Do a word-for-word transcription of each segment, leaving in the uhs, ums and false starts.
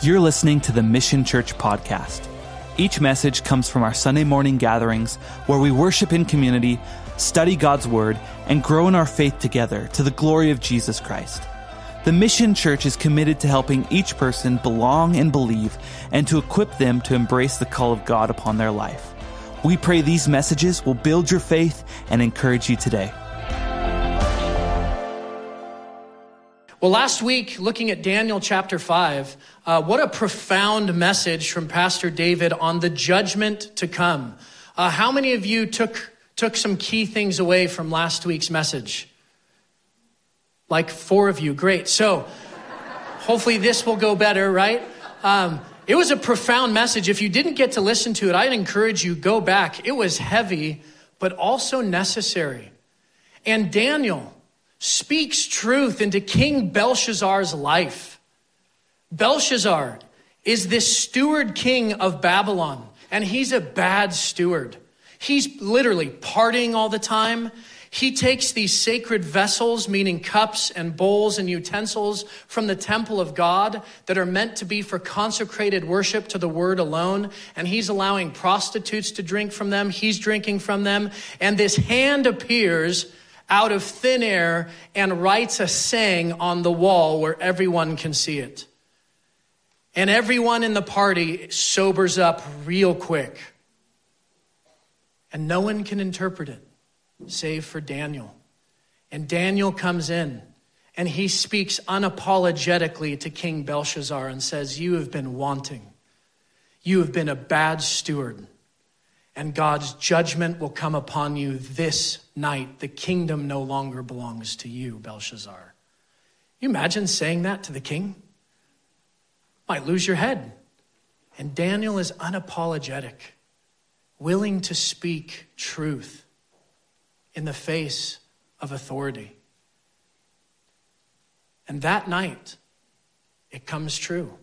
You're listening to the Mission Church podcast. Each message comes from our Sunday morning gatherings where we worship in community, study God's Word, and grow in our faith together to the glory of Jesus Christ. The Mission Church is committed to helping each person belong and believe, and to equip them to embrace the call of God upon their life. We pray these messages will build your faith and encourage you today. Well, last week, looking at Daniel chapter five, uh, what a profound message from Pastor David on the judgment to come. Uh, how many of you took took some key things away from last week's message? Like four of you, great. So hopefully this will go better, right? Um, it was a profound message. If you didn't get to listen to it, I'd encourage you, go back. It was heavy, but also necessary. And Daniel speaks truth into King Belshazzar's life. Belshazzar is this steward king of Babylon, and he's a bad steward. He's literally partying all the time. He takes these sacred vessels, meaning cups and bowls and utensils from the temple of God that are meant to be for consecrated worship to the word alone, and he's allowing prostitutes to drink from them. He's drinking from them, and this hand appears out of thin air and writes a saying on the wall where everyone can see it. And everyone in the party sobers up real quick. And no one can interpret it, save for Daniel. And Daniel comes in, and he speaks unapologetically to King Belshazzar and says, "You have been wanting. You have been a bad steward. And God's judgment will come upon you this night. The kingdom no longer belongs to you, Belshazzar." You imagine saying that to the king? Might lose your head. And Daniel is unapologetic, willing to speak truth in the face of authority. And that night, it comes true.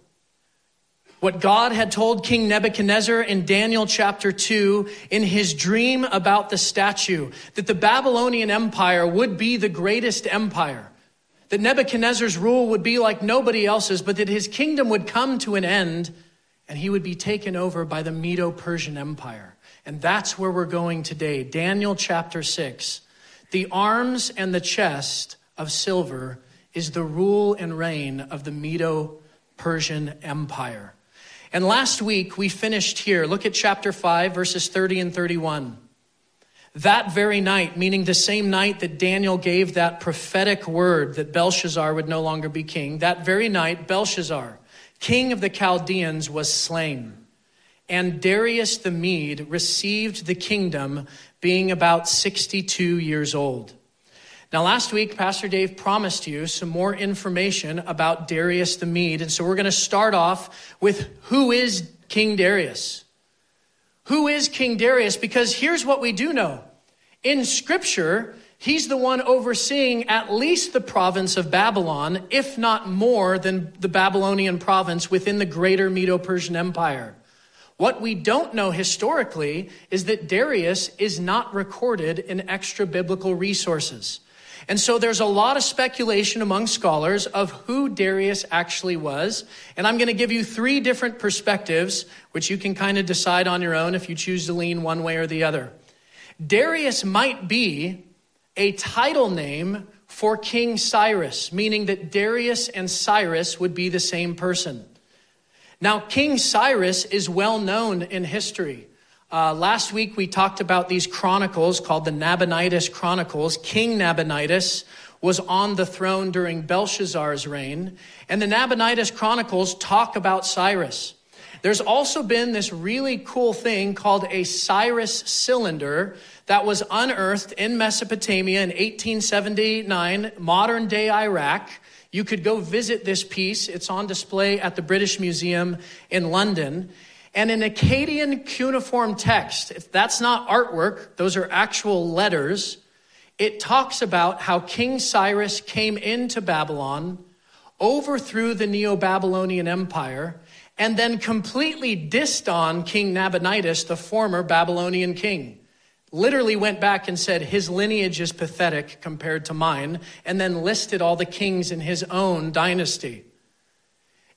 What God had told King Nebuchadnezzar in Daniel chapter two in his dream about the statue, that the Babylonian Empire would be the greatest empire, that Nebuchadnezzar's rule would be like nobody else's, but that his kingdom would come to an end and he would be taken over by the Medo-Persian Empire. And that's where we're going today. Daniel chapter six. The arms and the chest of silver is the rule and reign of the Medo-Persian Empire. And last week we finished here. Look at chapter five, verses thirty and thirty-one. That very night, meaning the same night that Daniel gave that prophetic word that Belshazzar would no longer be king, that very night, Belshazzar, king of the Chaldeans, was slain. And Darius the Mede received the kingdom, being about sixty-two years old. Now, last week, Pastor Dave promised you some more information about Darius the Mede. And so we're going to start off with who is King Darius? Who is King Darius? Because here's what we do know. In Scripture, he's the one overseeing at least the province of Babylon, if not more than the Babylonian province within the greater Medo-Persian Empire. What we don't know historically is that Darius is not recorded in extra biblical resources. And so there's a lot of speculation among scholars of who Darius actually was. And I'm going to give you three different perspectives, which you can kind of decide on your own if you choose to lean one way or the other. Darius might be a title name for King Cyrus, meaning that Darius and Cyrus would be the same person. Now, King Cyrus is well known in history. Uh, last week, we talked about these chronicles called the Nabonidus Chronicles. King Nabonidus was on the throne during Belshazzar's reign. And the Nabonidus Chronicles talk about Cyrus. There's also been this really cool thing called a Cyrus cylinder that was unearthed in Mesopotamia in eighteen seventy-nine, modern day Iraq. You could go visit this piece. It's on display at the British Museum in London. And an Akkadian cuneiform text, if that's not artwork, those are actual letters. It talks about how King Cyrus came into Babylon, overthrew the Neo-Babylonian Empire, and then completely dissed on King Nabonidus, the former Babylonian king. Literally went back and said his lineage is pathetic compared to mine, and then listed all the kings in his own dynasty.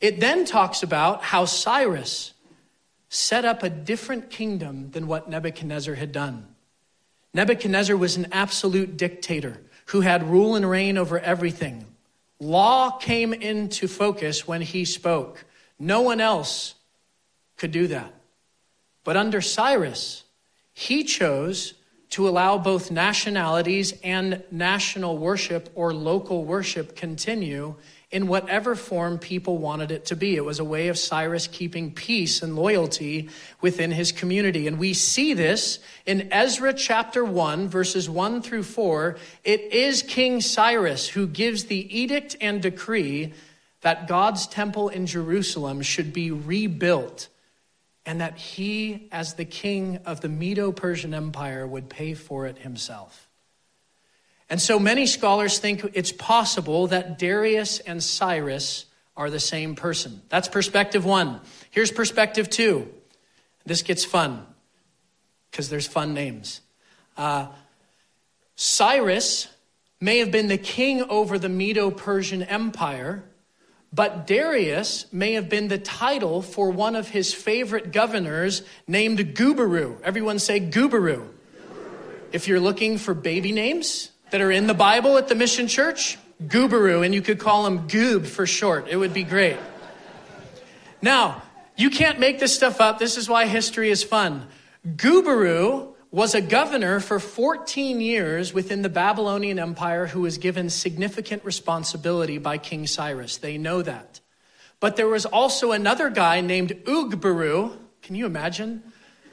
It then talks about how Cyrus set up a different kingdom than what Nebuchadnezzar had done. Nebuchadnezzar was an absolute dictator who had rule and reign over everything. Law came into focus when he spoke. No one else could do that. But under Cyrus, he chose to allow both nationalities and national worship or local worship continue in whatever form people wanted it to be. It was a way of Cyrus keeping peace and loyalty within his community. And we see this in Ezra chapter one, verses one through four. It is King Cyrus who gives the edict and decree that God's temple in Jerusalem should be rebuilt, and that he, as the king of the Medo-Persian Empire, would pay for it himself. And so many scholars think it's possible that Darius and Cyrus are the same person. That's perspective one. Here's perspective two. This gets fun because there's fun names. Uh, Cyrus may have been the king over the Medo-Persian Empire, but Darius may have been the title for one of his favorite governors named Gubaru. Everyone say Gubaru. If you're looking for baby names that are in the Bible at the Mission Church, Gubaru, and you could call him Goob for short. It would be great. Now, you can't make this stuff up. This is why history is fun. Gubaru was a governor for fourteen years within the Babylonian Empire who was given significant responsibility by King Cyrus. They know that. But there was also another guy named Ugbaru. Can you imagine?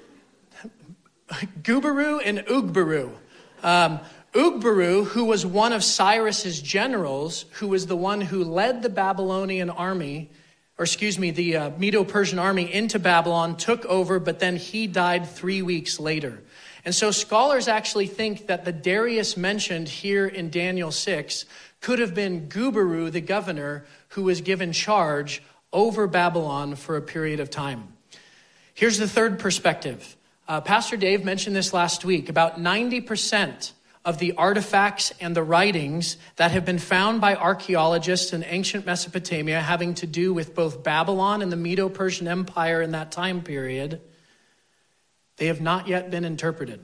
Gubaru and Ugbaru. Um, Ugbaru, who was one of Cyrus's generals, who was the one who led the Babylonian army, or excuse me, the uh, Medo-Persian army into Babylon, took over, but then he died three weeks later. And so scholars actually think that the Darius mentioned here in Daniel six could have been Gubaru, the governor, who was given charge over Babylon for a period of time. Here's the third perspective. Uh, Pastor Dave mentioned this last week. About ninety percent of the artifacts and the writings that have been found by archaeologists in ancient Mesopotamia having to do with both Babylon and the Medo-Persian Empire in that time period, they have not yet been interpreted.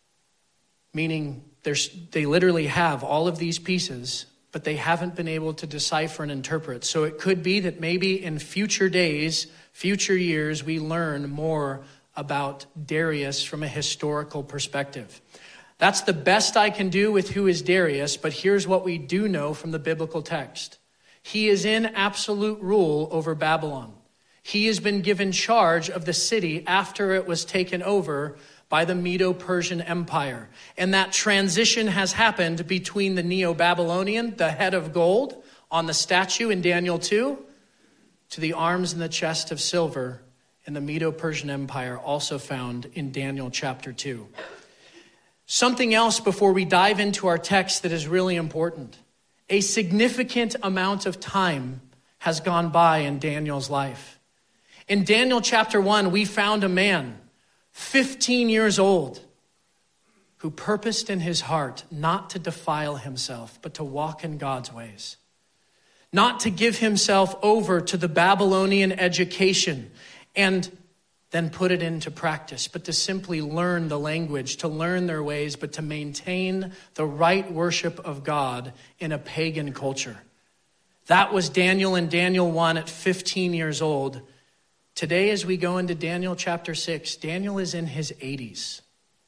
Meaning they literally have all of these pieces, but they haven't been able to decipher and interpret. So it could be that maybe in future days, future years, we learn more about Darius from a historical perspective. That's the best I can do with who is Darius, but here's what we do know from the biblical text. He is in absolute rule over Babylon. He has been given charge of the city after it was taken over by the Medo-Persian Empire. And that transition has happened between the Neo-Babylonian, the head of gold on the statue in Daniel two, to the arms and the chest of silver in the Medo-Persian Empire, also found in Daniel chapter two. Something else before we dive into our text that is really important. A significant amount of time has gone by in Daniel's life. In Daniel chapter one, we found a man, fifteen years old, who purposed in his heart not to defile himself, but to walk in God's ways. Not to give himself over to the Babylonian education and then put it into practice, but to simply learn the language, to learn their ways, but to maintain the right worship of God in a pagan culture. That was Daniel in Daniel one at fifteen years old. Today, as we go into Daniel chapter six, Daniel is in his eighties.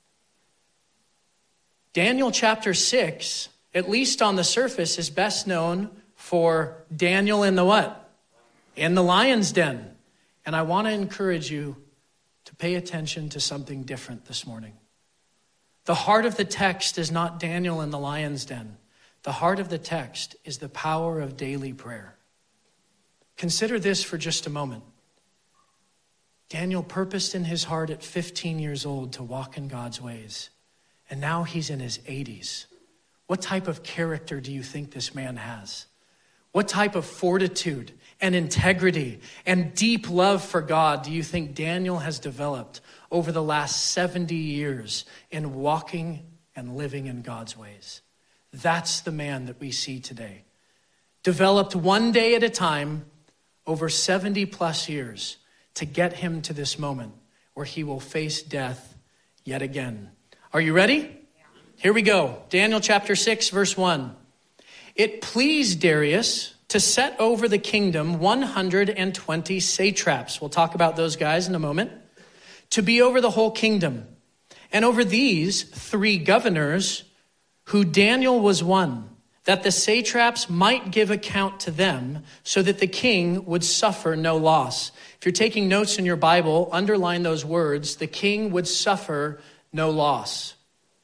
Daniel chapter six, at least on the surface, is best known for Daniel in the what? In the lion's den. And I want to encourage you to pay attention to something different this morning. The heart of the text is not Daniel in the lion's den. The heart of the text is the power of daily prayer. Consider this for just a moment. Daniel purposed in his heart at fifteen years old to walk in God's ways. And now he's in his eighties. What type of character do you think this man has? What type of fortitude and integrity and deep love for God do you think Daniel has developed over the last seventy years in walking and living in God's ways? That's the man that we see today. Developed one day at a time, over seventy plus years to get him to this moment where he will face death yet again. Are you ready? Yeah. Here we go. Daniel chapter six, verse one. It pleased Darius to set over the kingdom one hundred twenty satraps. We'll talk about those guys in a moment. To be over the whole kingdom. And over these three governors, who Daniel was one, that the satraps might give account to them, so that the king would suffer no loss. If you're taking notes in your Bible, underline those words, the king would suffer no loss.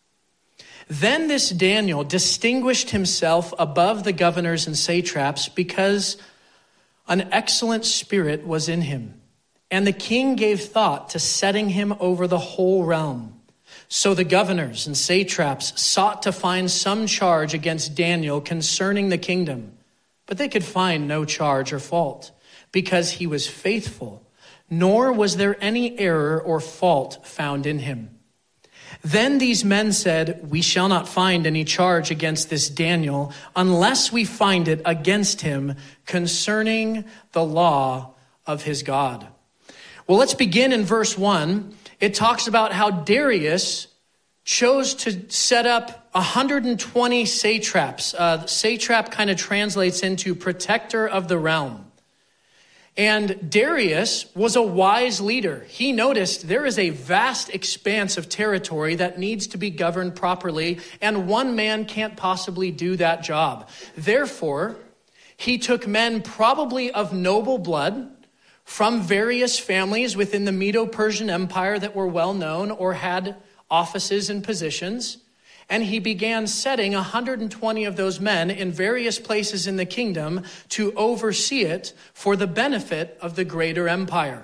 Then this Daniel distinguished himself above the governors and satraps because an excellent spirit was in him. And the king gave thought to setting him over the whole realm. So the governors and satraps sought to find some charge against Daniel concerning the kingdom, but they could find no charge or fault, because he was faithful, nor was there any error or fault found in him. Then these men said, we shall not find any charge against this Daniel unless we find it against him concerning the law of his God. Well, let's begin in verse one. It talks about how Darius chose to set up one hundred twenty satraps. Uh, satrap kind of translates into protector of the realm. And Darius was a wise leader. He noticed there is a vast expanse of territory that needs to be governed properly, and one man can't possibly do that job. Therefore, he took men probably of noble blood from various families within the Medo-Persian Empire that were well known or had offices and positions. And he began setting one hundred twenty of those men in various places in the kingdom to oversee it for the benefit of the greater empire.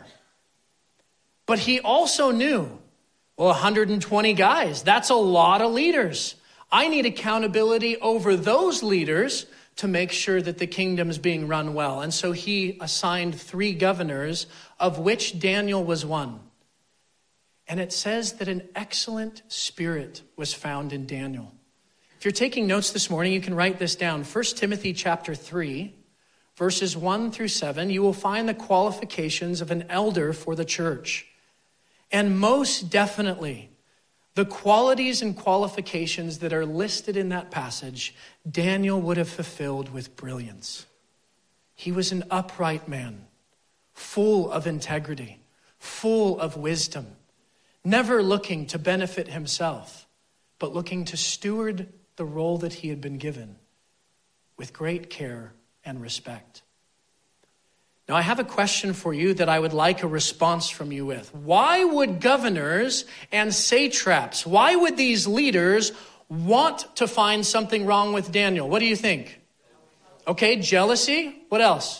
But he also knew, well, one hundred twenty guys, that's a lot of leaders. I need accountability over those leaders to make sure that the kingdom's being run well. And so he assigned three governors, of which Daniel was one. And it says that an excellent spirit was found in Daniel. If you're taking notes this morning, you can write this down. First Timothy chapter three, verses one through seven, you will find the qualifications of an elder for the church. And most definitely, the qualities and qualifications that are listed in that passage, Daniel would have fulfilled with brilliance. He was an upright man, full of integrity, full of wisdom, never looking to benefit himself, but looking to steward the role that he had been given with great care and respect. Now, I have a question for you that I would like a response from you with. Why would governors and satraps, why would these leaders want to find something wrong with Daniel? What do you think? Okay, jealousy. What else?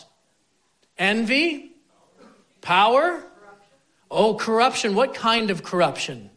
Envy? Power? Oh, corruption. What kind of corruption?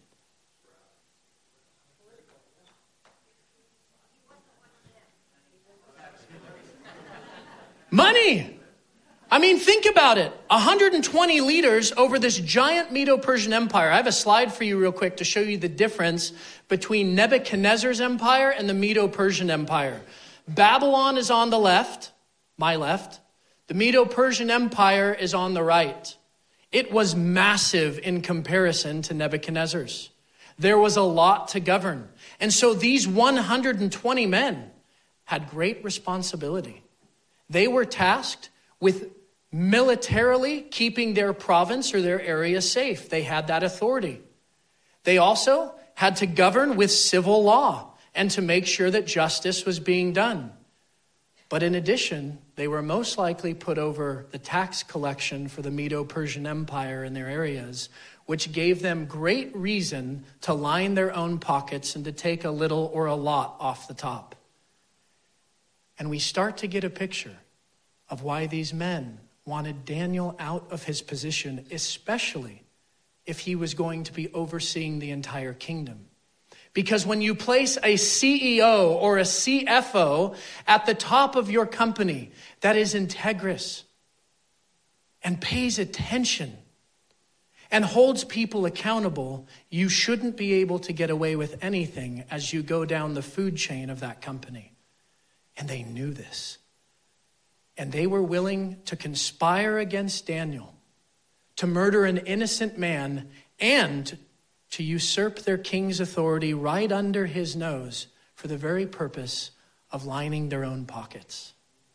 Money. I mean, think about it. one hundred twenty leaders over this giant Medo-Persian empire. I have a slide for you real quick to show you the difference between Nebuchadnezzar's empire and the Medo-Persian empire. Babylon is on the left, my left. The Medo-Persian empire is on the right. It was massive in comparison to Nebuchadnezzar's. There was a lot to govern. And so these one hundred twenty men had great responsibility. They were tasked with militarily keeping their province or their area safe. They had that authority. They also had to govern with civil law and to make sure that justice was being done. But in addition, they were most likely put over the tax collection for the Medo-Persian Empire in their areas, which gave them great reason to line their own pockets and to take a little or a lot off the top. And we start to get a picture of why these men wanted Daniel out of his position, especially if he was going to be overseeing the entire kingdom. Because when you place a C E O or a C F O at the top of your company that is integrous and pays attention and holds people accountable, you shouldn't be able to get away with anything as you go down the food chain of that company. And they knew this. And they were willing to conspire against Daniel, to murder an innocent man, and to usurp their king's authority right under his nose for the very purpose of lining their own pockets.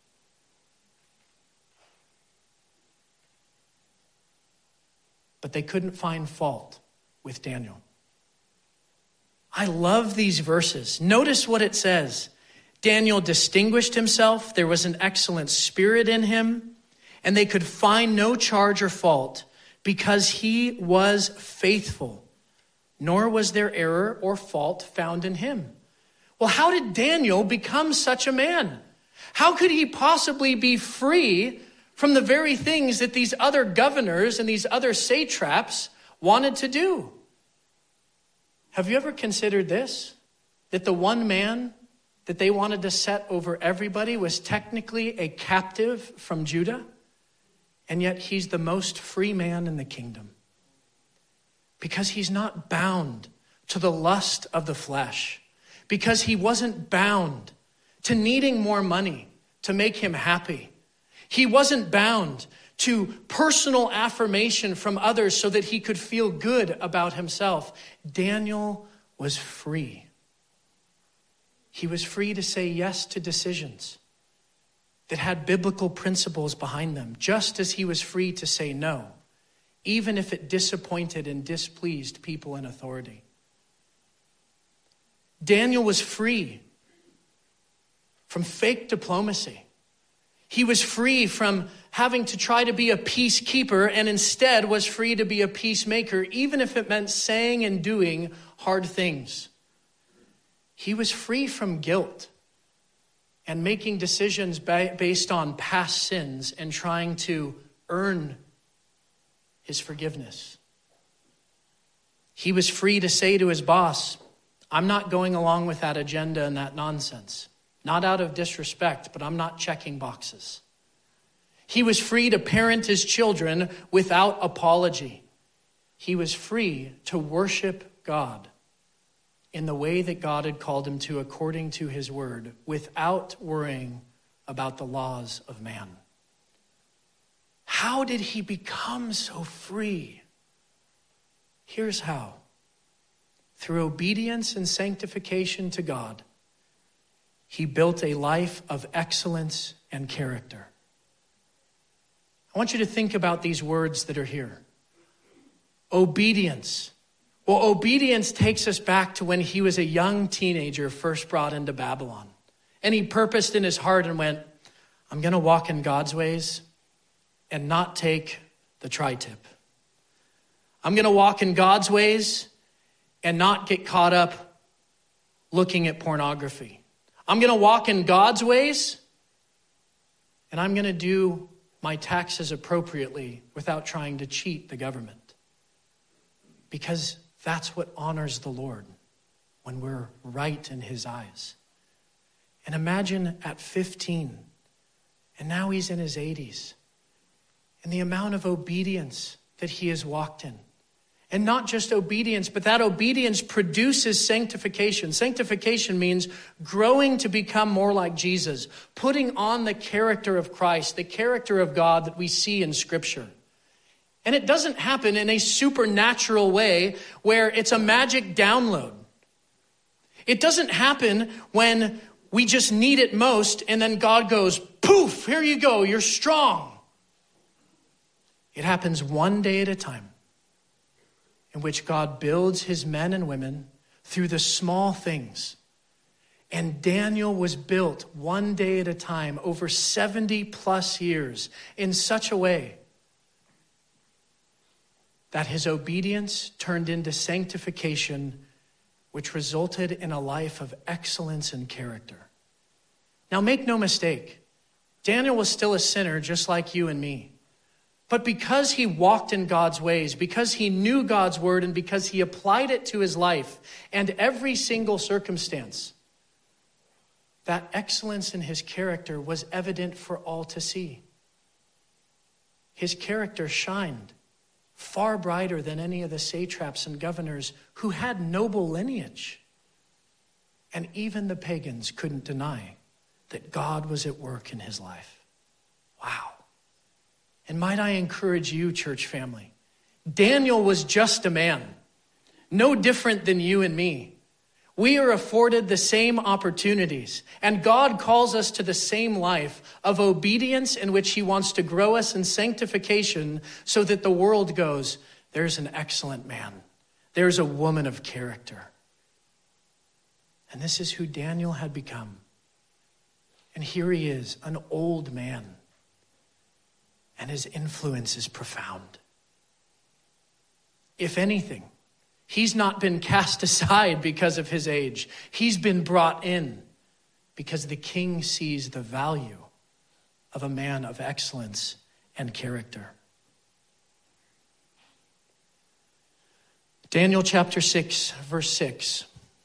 But they couldn't find fault with Daniel. I love these verses. Notice what it says. Daniel distinguished himself. There was an excellent spirit in him, and they could find no charge or fault because he was faithful, nor was there error or fault found in him. Well, how did Daniel become such a man? How could he possibly be free from the very things that these other governors and these other satraps wanted to do? Have you ever considered this? That the one man that they wanted to set over everybody was technically a captive from Judah, and yet he's the most free man in the kingdom. Because he's not bound to the lust of the flesh. Because he wasn't bound to needing more money to make him happy. He wasn't bound to personal affirmation from others so that he could feel good about himself. Daniel was free. He was free to say yes to decisions that had biblical principles behind them, just as he was free to say no, even if it disappointed and displeased people in authority. Daniel was free from fake diplomacy. He was free from having to try to be a peacekeeper and instead was free to be a peacemaker, even if it meant saying and doing hard things. He was free from guilt and making decisions based on past sins and trying to earn his forgiveness. He was free to say to his boss, I'm not going along with that agenda and that nonsense. Not out of disrespect, but I'm not checking boxes. He was free to parent his children without apology. He was free to worship God in the way that God had called him to according to his word, without worrying about the laws of man. How did he become so free? Here's how. Through obedience and sanctification to God, he built a life of excellence and character. I want you to think about these words that are here. Obedience. Well, obedience takes us back to when he was a young teenager first brought into Babylon. And he purposed in his heart and went, I'm going to walk in God's ways and not take the tri-tip. I'm going to walk in God's ways and not get caught up looking at pornography. I'm going to walk in God's ways and I'm going to do my taxes appropriately without trying to cheat the government. Because that's what honors the Lord when we're right in his eyes. And imagine at fifteen, and now he's in his eighties, and the amount of obedience that he has walked in. And not just obedience, but that obedience produces sanctification. Sanctification means growing to become more like Jesus, putting on the character of Christ, the character of God that we see in Scripture. And it doesn't happen in a supernatural way where it's a magic download. It doesn't happen when we just need it most and then God goes, poof, here you go, you're strong. It happens one day at a time, in which God builds his men and women through the small things. And Daniel was built one day at a time over seventy plus years in such a way that his obedience turned into sanctification, which resulted in a life of excellence and character. Now, make no mistake, Daniel was still a sinner just like you and me. But because he walked in God's ways, because he knew God's word, and because he applied it to his life and every single circumstance, that excellence in his character was evident for all to see. His character shined far brighter than any of the satraps and governors who had noble lineage. And even the pagans couldn't deny that God was at work in his life. Wow. And might I encourage you, church family, Daniel was just a man, no different than you and me. We are afforded the same opportunities, and God calls us to the same life of obedience in which he wants to grow us in sanctification so that the world goes, there's an excellent man. There's a woman of character. And this is who Daniel had become. And here he is, an old man, and his influence is profound. If anything, he's not been cast aside because of his age. He's been brought in because the king sees the value of a man of excellence and character. Daniel chapter six, verse six.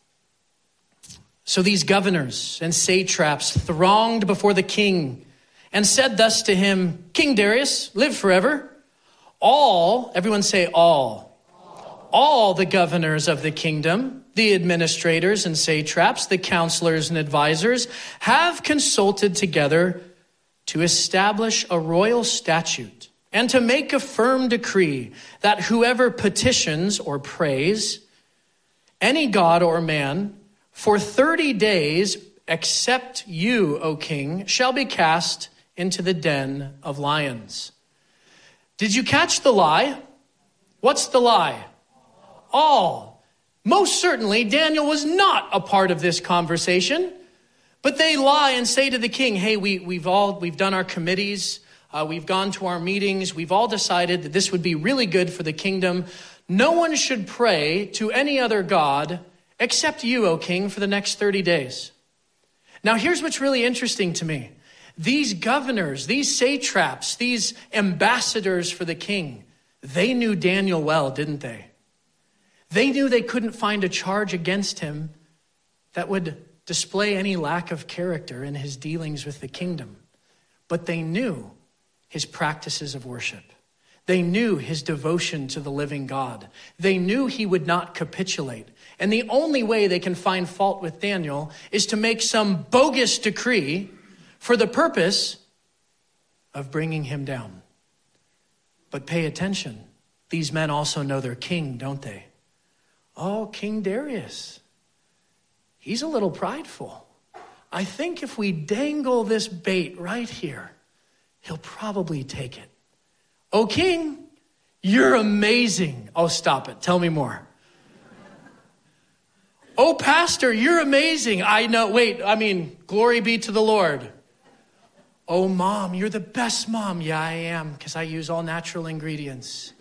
So these governors and satraps thronged before the king and said thus to him, King Darius, live forever. All, everyone say all. All the governors of the kingdom, the administrators and satraps, the counselors and advisors, have consulted together to establish a royal statute and to make a firm decree that whoever petitions or prays any god or man for thirty days, except you, O king, shall be cast into the den of lions. Did you catch the lie? What's the lie? All. Most certainly, Daniel was not a part of this conversation, but they lie and say to the king, hey, we, we've all, we've done our committees, uh, we've gone to our meetings, we've all decided that this would be really good for the kingdom. No one should pray to any other god except you, O king, for the next thirty days. Now, here's what's really interesting to me. These governors, these satraps, these ambassadors for the king, they knew Daniel well, didn't they? They knew they couldn't find a charge against him that would display any lack of character in his dealings with the kingdom. But they knew his practices of worship. They knew his devotion to the living God. They knew he would not capitulate. And the only way they can find fault with Daniel is to make some bogus decree for the purpose of bringing him down. But pay attention. These men also know their king, don't they? Oh, King Darius, he's a little prideful. I think if we dangle this bait right here, he'll probably take it. Oh, king, you're amazing. Oh, stop it. Tell me more. Oh, pastor, you're amazing. I know. Wait, I mean, glory be to the Lord. Oh, mom, you're the best mom. Yeah, I am, because I use all natural ingredients.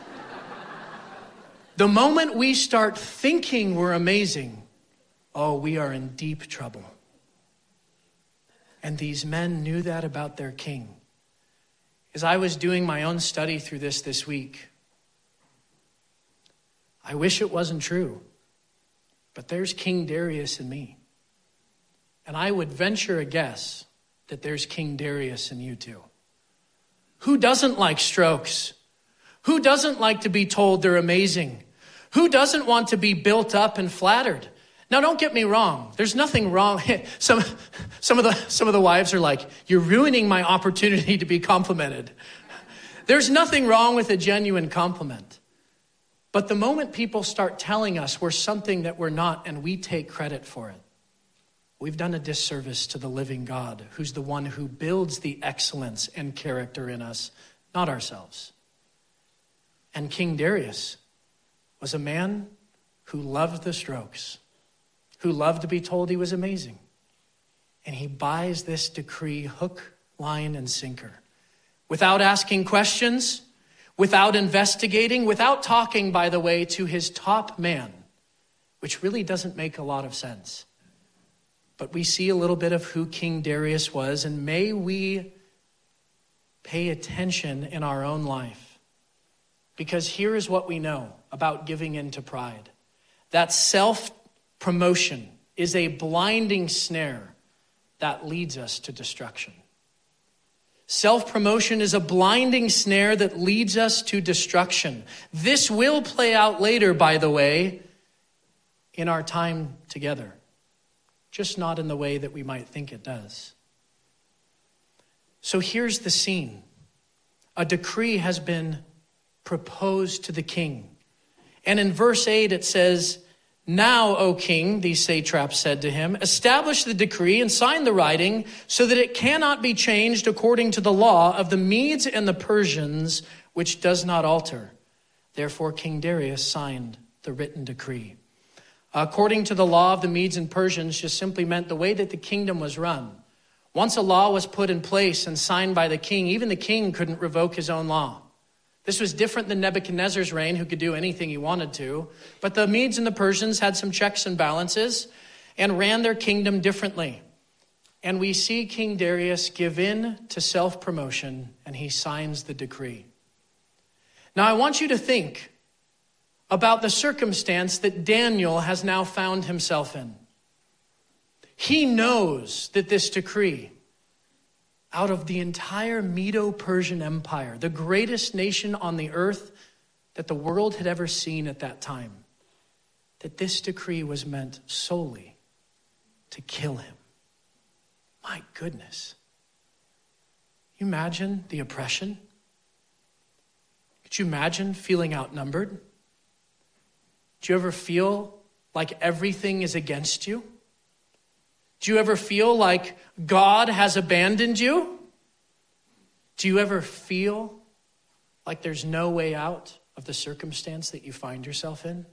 The moment we start thinking we're amazing, oh, we are in deep trouble. And these men knew that about their king. As I was doing my own study through this this week, I wish it wasn't true, but there's King Darius in me. And I would venture a guess that there's King Darius in you too. Who doesn't like strokes? Who doesn't like to be told they're amazing? Who doesn't want to be built up and flattered? Now, don't get me wrong. There's nothing wrong. Some, some of the, some of the wives are like, you're ruining my opportunity to be complimented. There's nothing wrong with a genuine compliment. But the moment people start telling us we're something that we're not and we take credit for it, we've done a disservice to the living God, who's the one who builds the excellence and character in us, not ourselves. And King Darius was a man who loved the strokes, who loved to be told he was amazing. And he buys this decree hook, line, and sinker. Without asking questions, without investigating, without talking, by the way, to his top man, which really doesn't make a lot of sense. But we see a little bit of who King Darius was, and may we pay attention in our own life. Because here is what we know about giving in to pride. That self-promotion is a blinding snare that leads us to destruction. Self-promotion is a blinding snare that leads us to destruction. This will play out later, by the way, in our time together. Just not in the way that we might think it does. So here's the scene. A decree has been proposed to the king. And in verse eight it says, "Now, O king," these satraps said to him, "establish the decree and sign the writing so that it cannot be changed according to the law of the Medes and the Persians, which does not alter." Therefore King Darius signed the written decree. According to the law of the Medes and Persians just simply meant the way that the kingdom was run. Once a law was put in place and signed by the king, even the king couldn't revoke his own law. This was different than Nebuchadnezzar's reign, who could do anything he wanted to. But the Medes and the Persians had some checks and balances and ran their kingdom differently. And we see King Darius give in to self-promotion, and he signs the decree. Now, I want you to think about the circumstance that Daniel has now found himself in. He knows that this decree, out of the entire Medo-Persian Empire, the greatest nation on the earth that the world had ever seen at that time, that this decree was meant solely to kill him. My goodness. Can you imagine the oppression? Could you imagine feeling outnumbered? Do you ever feel like everything is against you? Do you ever feel like God has abandoned you? Do you ever feel like there's no way out of the circumstance that you find yourself in?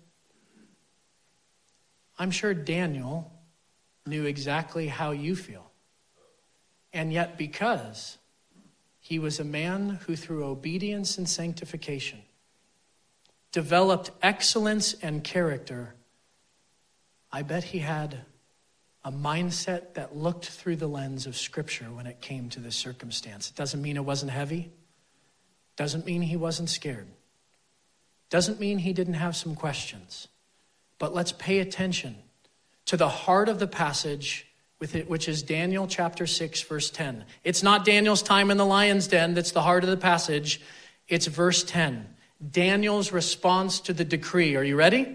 I'm sure Daniel knew exactly how you feel. And yet, because he was a man who, through obedience and sanctification, developed excellence and character, I bet he had a mindset that looked through the lens of Scripture when it came to this circumstance. It doesn't mean it wasn't heavy. Doesn't mean he wasn't scared. Doesn't mean he didn't have some questions. But let's pay attention to the heart of the passage, with it, which is Daniel chapter six, verse ten. It's not Daniel's time in the lion's den that's the heart of the passage. It's verse ten. Daniel's response to the decree. Are you ready?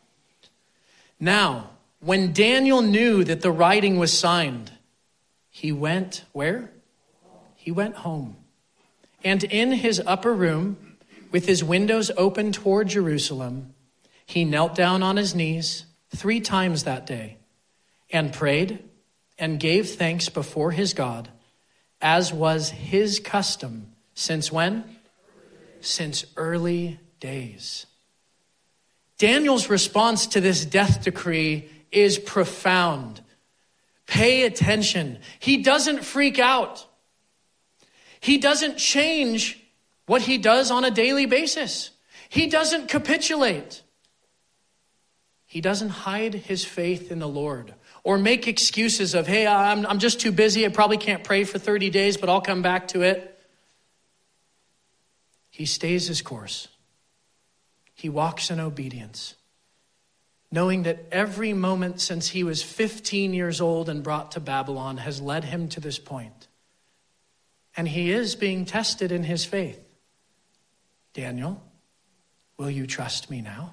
Now, when Daniel knew that the writing was signed, he went where? He went home. And in his upper room, with his windows open toward Jerusalem, he knelt down on his knees three times that day and prayed and gave thanks before his God, as was his custom. Since when? Since early days. Daniel's response to this death decree is profound. Pay attention. He doesn't freak out. He doesn't change what he does on a daily basis. He doesn't capitulate. He doesn't hide his faith in the Lord or make excuses of, hey, I'm, I'm just too busy. I probably can't pray for thirty days, but I'll come back to it. He stays his course. He walks in obedience, knowing that every moment since he was fifteen years old and brought to Babylon has led him to this point. And he is being tested in his faith. Daniel, will you trust me now?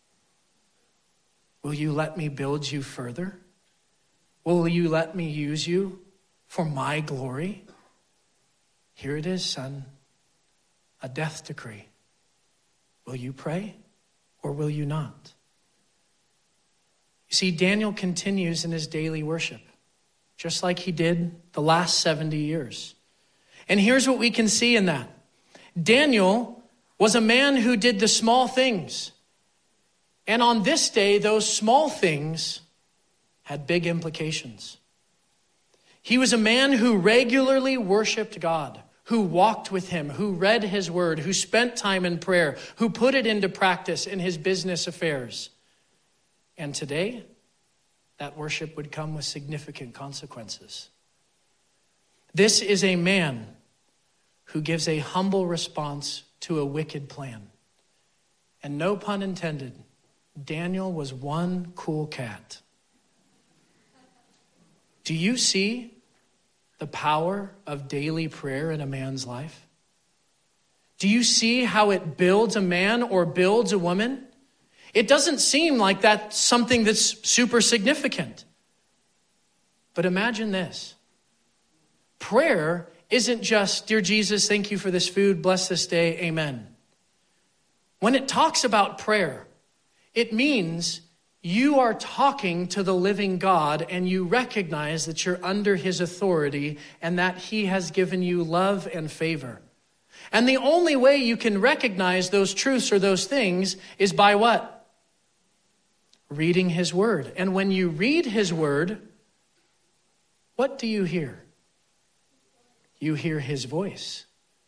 Will you let me build you further? Will you let me use you for my glory? Here it is, son, a death decree. Will you pray or will you not? You see, Daniel continues in his daily worship, just like he did the last seventy years. And here's what we can see in that. Daniel was a man who did the small things. And on this day, those small things had big implications. He was a man who regularly worshiped God, who walked with him, who read his word, who spent time in prayer, who put it into practice in his business affairs. And today, that worship would come with significant consequences. This is a man who gives a humble response to a wicked plan. And no pun intended, Daniel was one cool cat. Do you see the power of daily prayer in a man's life? Do you see how it builds a man or builds a woman? It doesn't seem like that's something that's super significant. But imagine this. Prayer isn't just, dear Jesus, thank you for this food, bless this day, amen. When it talks about prayer, it means you are talking to the living God and you recognize that you're under his authority and that he has given you love and favor. And the only way you can recognize those truths or those things is by what? Reading his word. And when you read his word, what do you hear? You hear his voice.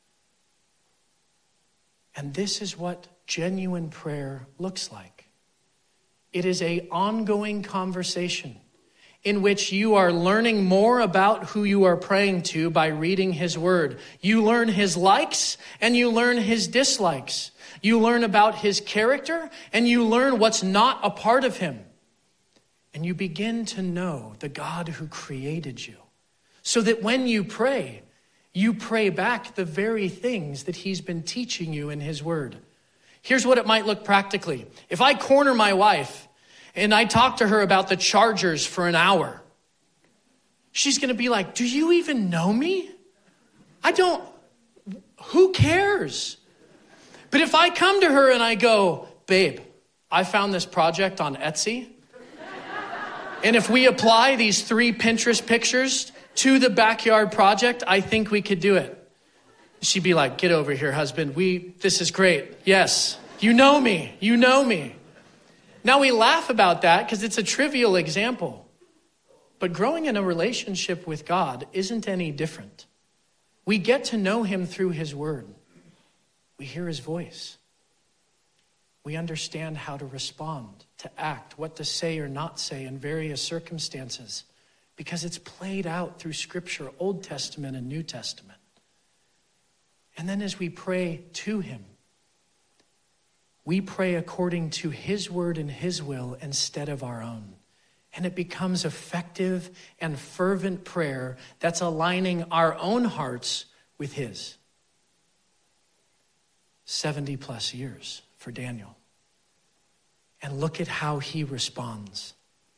And this is what genuine prayer looks like. It is an ongoing conversation in which you are learning more about who you are praying to by reading his word. You learn his likes and you learn his dislikes. You learn about his character and you learn what's not a part of him. And you begin to know the God who created you, so that when you pray, you pray back the very things that he's been teaching you in his word. Here's what it might look practically. If I corner my wife and I talk to her about the Chargers for an hour, she's going to be like, do you even know me? I don't, who cares? But if I come to her and I go, babe, I found this project on Etsy. And if we apply these three Pinterest pictures to the backyard project, I think we could do it. She'd be like, get over here, husband. We, this is great. Yes, you know me. You know me. Now we laugh about that because it's a trivial example. But growing in a relationship with God isn't any different. We get to know him through his word. We hear his voice. We understand how to respond, to act, what to say or not say in various circumstances, because it's played out through Scripture, Old Testament and New Testament. And then as we pray to him, we pray according to his word and his will instead of our own. And it becomes effective and fervent prayer that's aligning our own hearts with his. seventy plus years for Daniel. And look at how he responds.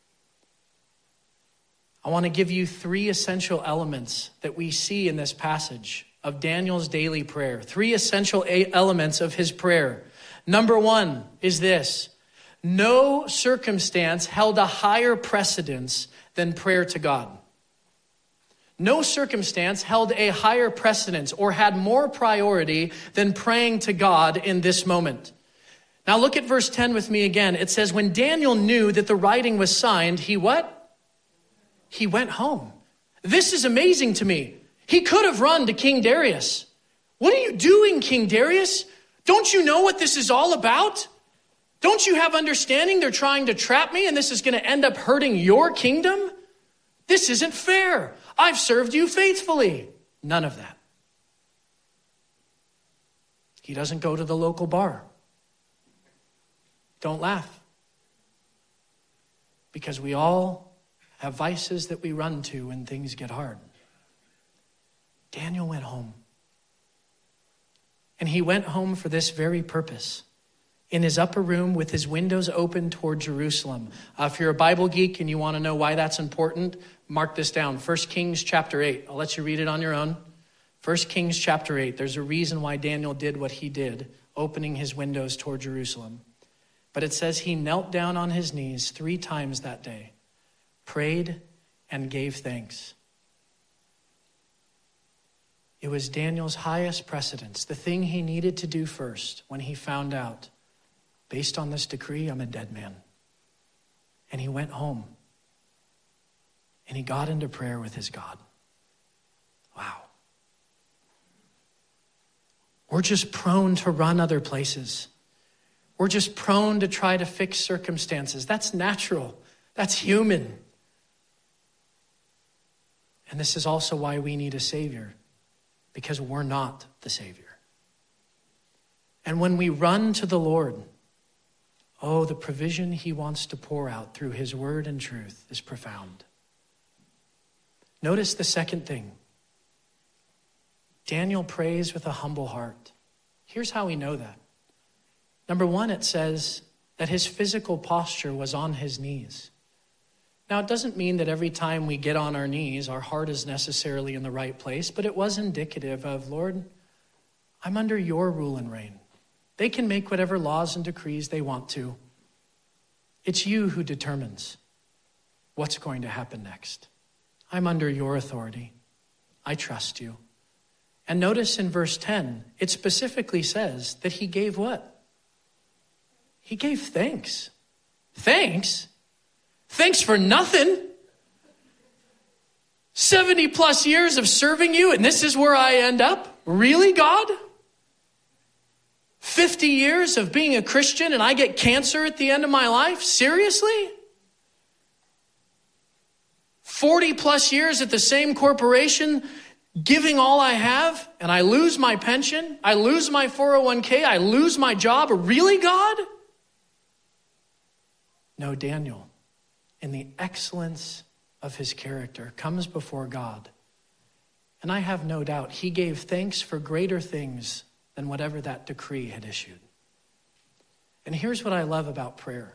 I want to give you three essential elements that we see in this passage of Daniel's daily prayer. Three essential elements of his prayer. Number one is this: no circumstance held a higher precedence than prayer to God. No circumstance held a higher precedence or had more priority than praying to God in this moment. Now look at verse ten with me again. It says, when Daniel knew that the writing was signed, he what? He went home. This is amazing to me. He could have run to King Darius. What are you doing, King Darius? Don't you know what this is all about? Don't you have understanding they're trying to trap me and this is going to end up hurting your kingdom? This isn't fair. I've served you faithfully. None of that. He doesn't go to the local bar. Don't laugh. Because we all have vices that we run to when things get hard. Daniel went home. And he went home for this very purpose. In his upper room with his windows open toward Jerusalem. Uh, if you're a Bible geek and you want to know why that's important, mark this down. First Kings chapter eight. I'll let you read it on your own. First Kings chapter eight. There's a reason why Daniel did what he did, opening his windows toward Jerusalem. But it says he knelt down on his knees three times that day, prayed and gave thanks. It was Daniel's highest precedence, the thing he needed to do first when he found out, based on this decree, I'm a dead man. And he went home and he got into prayer with his God. Wow. We're just prone to run other places. We're just prone to try to fix circumstances. That's natural. That's human. And this is also why we need a Savior, because we're not the Savior. And when we run to the Lord, oh, the provision he wants to pour out through his word and truth is profound. Notice the second thing. Daniel prays with a humble heart. Here's how we know that. Number one, it says that his physical posture was on his knees. Now, it doesn't mean that every time we get on our knees, our heart is necessarily in the right place, but it was indicative of, Lord, I'm under your rule and reign. They can make whatever laws and decrees they want to. It's you who determines what's going to happen next. I'm under your authority. I trust you. And notice in verse ten, it specifically says that he gave what? He gave thanks. Thanks? Thanks for nothing. seventy plus years of serving you, and this is where I end up? Really, God? fifty years of being a Christian and I get cancer at the end of my life? Seriously? forty plus years at the same corporation, giving all I have, and I lose my pension, I lose my four oh one k, I lose my job. Really, God? No, Daniel, in the excellence of his character, comes before God. And I have no doubt he gave thanks for greater things than whatever that decree had issued. And here's what I love about prayer.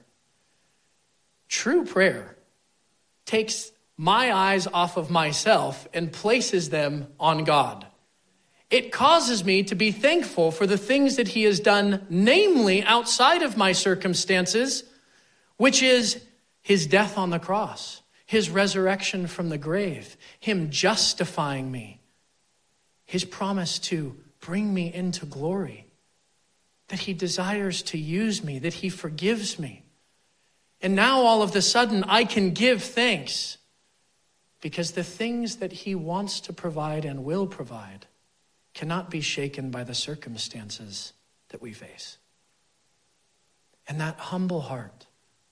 True prayer takes my eyes off of myself and places them on God. It causes me to be thankful for the things that he has done, namely outside of my circumstances, which is his death on the cross, his resurrection from the grave, him justifying me, his promise to bring me into glory, that he desires to use me, that he forgives me. And now all of a sudden I can give thanks because the things that he wants to provide and will provide cannot be shaken by the circumstances that we face. And that humble heart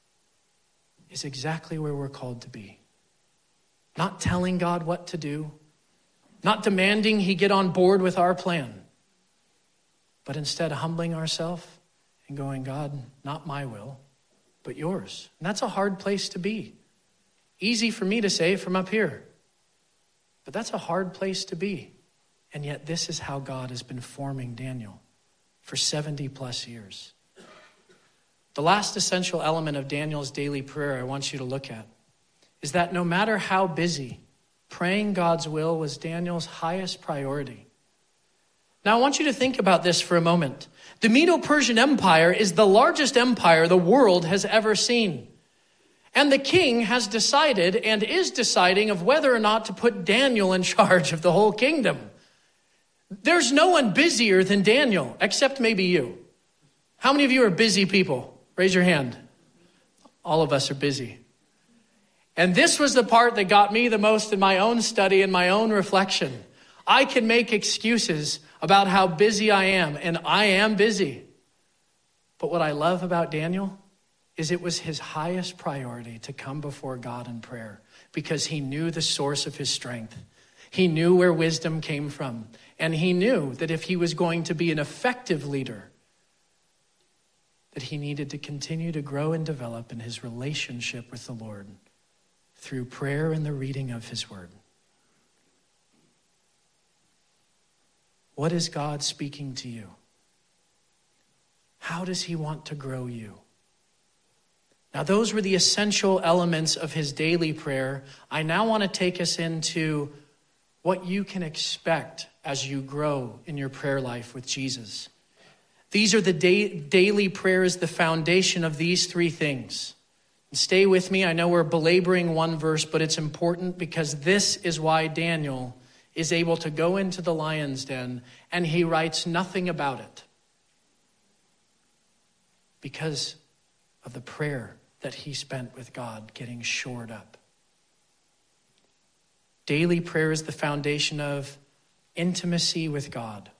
is exactly where we're called to be. Not telling God what to do, not demanding he get on board with our plan, but instead humbling ourselves and going, God, not my will, but yours. And that's a hard place to be. Easy for me to say from up here, but that's a hard place to be. And yet this is how God has been forming Daniel for seventy plus years. The last essential element of Daniel's daily prayer I want you to look at is that no matter how busy, praying God's will was Daniel's highest priority. Now I want you to think about this for a moment. The Medo-Persian Empire is the largest empire the world has ever seen. And the king has decided and is deciding of whether or not to put Daniel in charge of the whole kingdom. There's no one busier than Daniel, except maybe you. How many of you are busy people? Raise your hand. All of us are busy. And this was the part that got me the most in my own study and my own reflection. I can make excuses about how busy I am, and I am busy. But what I love about Daniel is it was his highest priority to come before God in prayer because he knew the source of his strength. He knew where wisdom came from, and he knew that if he was going to be an effective leader, that he needed to continue to grow and develop in his relationship with the Lord through prayer and the reading of his word. What is God speaking to you? How does he want to grow you? Now, those were the essential elements of his daily prayer. I now want to take us into what you can expect as you grow in your prayer life with Jesus. These are the da- daily prayers, the foundation of these three things. And stay with me. I know we're belaboring one verse, but it's important because this is why Daniel is able to go into the lion's den and he writes nothing about it. Because of the prayer that he spent with God getting shored up. Daily prayer is the foundation of intimacy with God.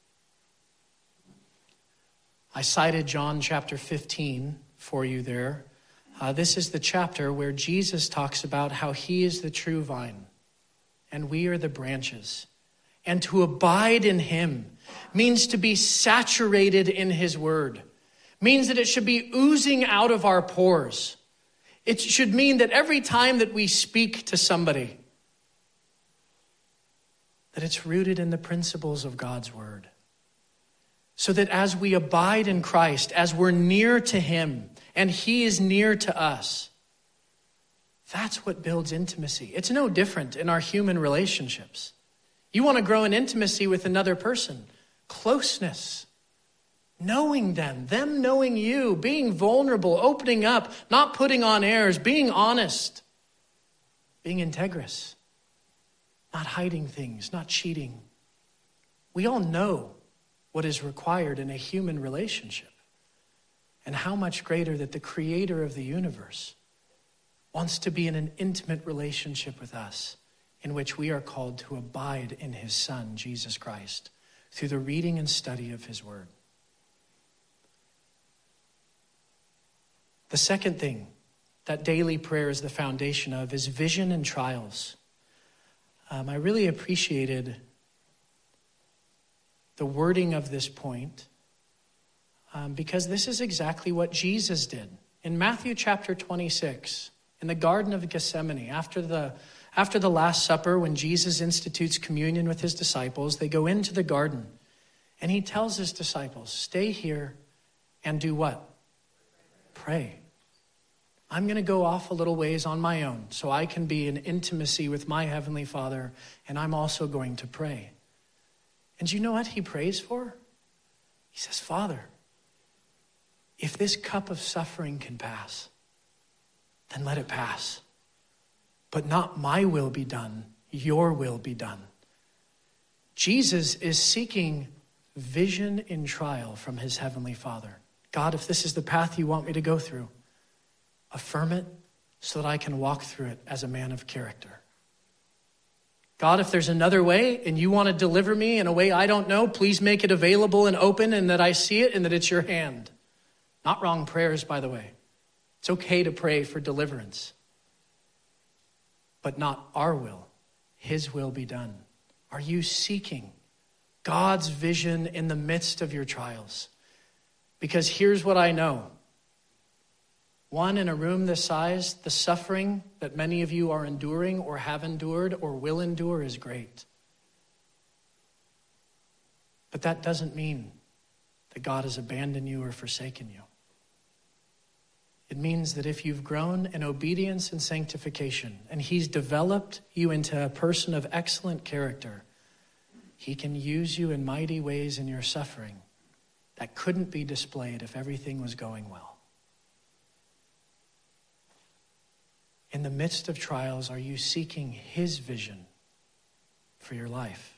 I cited John chapter fifteen for you there. Uh, this is the chapter where Jesus talks about how he is the true vine and we are the branches. And to abide in him means to be saturated in his word. Means that it should be oozing out of our pores. It should mean that every time that we speak to somebody, that it's rooted in the principles of God's word. So that as we abide in Christ, as we're near to him, and he is near to us, That's what builds intimacy. It's no different in our human relationships. You want to grow in intimacy with another person. Closeness. Knowing them, them knowing you, being vulnerable, opening up, not putting on airs, being honest, being integrous, not hiding things, not cheating. We all know what is required in a human relationship, and how much greater that the creator of the universe wants to be in an intimate relationship with us, in which we are called to abide in his Son, Jesus Christ, through the reading and study of his word. The second thing that daily prayer is the foundation of is vision and trials. Um, I really appreciated the wording of this point um, because this is exactly what Jesus did. In Matthew chapter twenty-six, in the Garden of Gethsemane, after the, after the Last Supper, when Jesus institutes communion with his disciples, they go into the garden and he tells his disciples, stay here and do what? Pray. I'm going to go off a little ways on my own so I can be in intimacy with my Heavenly Father, and I'm also going to pray. And you know what he prays for? He says, Father, if this cup of suffering can pass, then let it pass. But not my will be done, your will be done. Jesus is seeking vision in trial from his Heavenly Father. God, if this is the path you want me to go through, affirm it so that I can walk through it as a man of character. God, if there's another way and you want to deliver me in a way I don't know, please make it available and open and that I see it and that it's your hand. Not wrong prayers, by the way. It's okay to pray for deliverance, but not our will. His will be done. Are you seeking God's vision in the midst of your trials? Because here's what I know. One, in a room this size, the suffering that many of you are enduring or have endured or will endure is great. But that doesn't mean that God has abandoned you or forsaken you. It means that if you've grown in obedience and sanctification, and he's developed you into a person of excellent character, he can use you in mighty ways in your suffering that couldn't be displayed if everything was going well. In the midst of trials, are you seeking his vision for your life?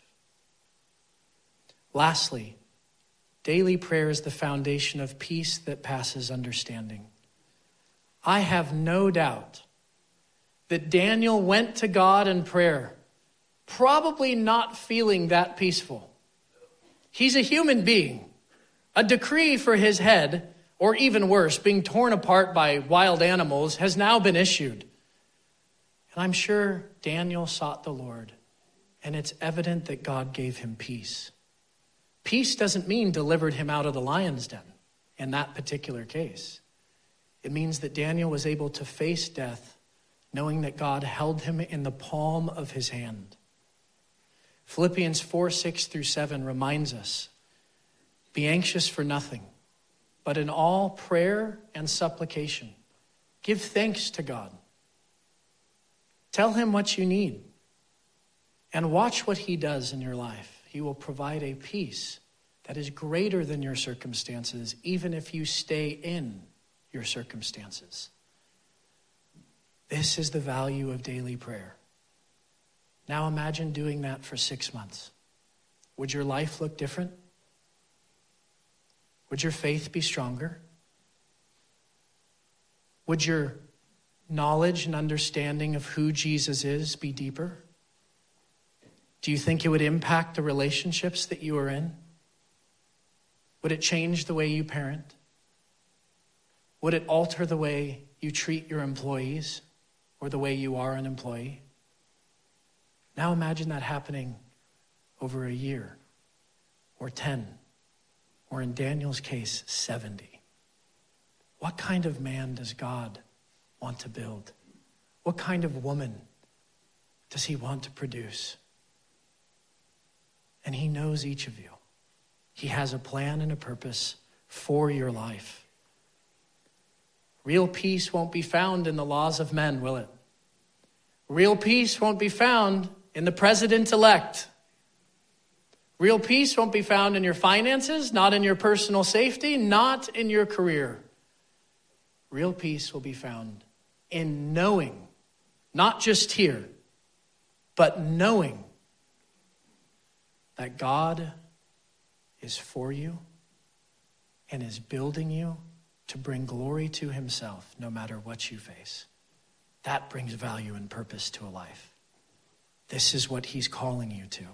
Lastly, daily prayer is the foundation of peace that passes understanding. I have no doubt that Daniel went to God in prayer, probably not feeling that peaceful. He's a human being. A decree for his head, or even worse, being torn apart by wild animals, has now been issued. And I'm sure Daniel sought the Lord, and it's evident that God gave him peace. Peace doesn't mean delivered him out of the lion's den in that particular case. It means that Daniel was able to face death, knowing that God held him in the palm of his hand. Philippians four, six through seven reminds us, be anxious for nothing, but in all prayer and supplication, give thanks to God. Tell him what you need and watch what he does in your life. He will provide a peace that is greater than your circumstances, even if you stay in your circumstances. This is the value of daily prayer. Now imagine doing that for six months. Would your life look different? Would your faith be stronger? Would your knowledge and understanding of who Jesus is be deeper? Do you think it would impact the relationships that you are in? Would it change the way you parent? Would it alter the way you treat your employees or the way you are an employee? Now imagine that happening over a year or ten, or in Daniel's case, seventy. What kind of man does God want to build? What kind of woman does he want to produce? And he knows each of you. He has a plan and a purpose for your life. Real peace won't be found in the laws of men, will it? Real peace won't be found in the president-elect. Real peace won't be found in your finances, not in your personal safety, not in your career. Real peace will be found in knowing, not just here, but knowing that God is for you and is building you to bring glory to himself no matter what you face. That brings value and purpose to a life. This is what he's calling you to.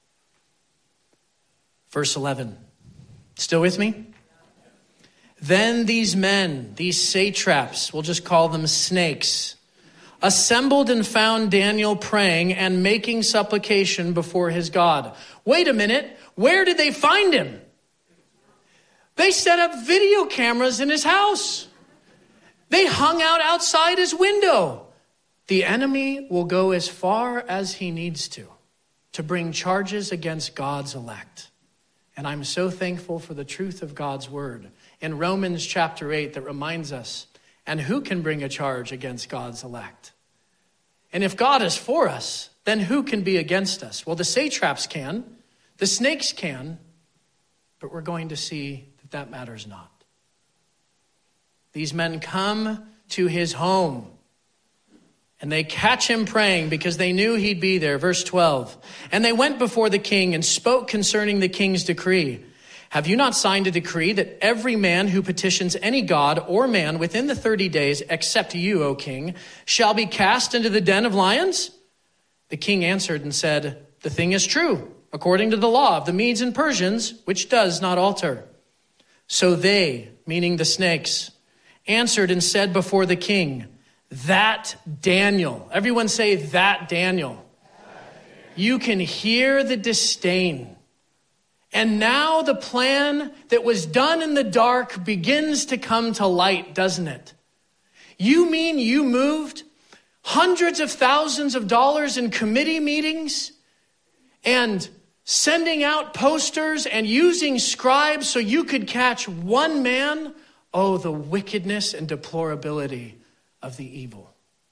Verse eleven. Still with me? Then these men, these satraps, we'll just call them snakes, assembled and found Daniel praying and making supplication before his God. Wait a minute. Where did they find him? They set up video cameras in his house. They hung out outside his window. The enemy will go as far as he needs to, to bring charges against God's elect. And I'm so thankful for the truth of God's word in Romans chapter eight that reminds us, and who can bring a charge against God's elect? And if God is for us, then who can be against us? Well, the satraps can, the snakes can, but we're going to see that that matters not. These men come to his home and they catch him praying because they knew he'd be there. Verse twelve. And they went before the king and spoke concerning the king's decree. Have you not signed a decree that every man who petitions any god or man within the thirty days, except you, O king, shall be cast into the den of lions? The king answered and said, the thing is true, according to the law of the Medes and Persians, which does not alter. So they, meaning the snakes, answered and said before the king, that Daniel, everyone say that Daniel. You can hear the disdain. And now the plan that was done in the dark begins to come to light, doesn't it? You mean you moved hundreds of thousands of dollars in committee meetings and sending out posters and using scribes so you could catch one man? Oh, the wickedness and deplorability of the evil.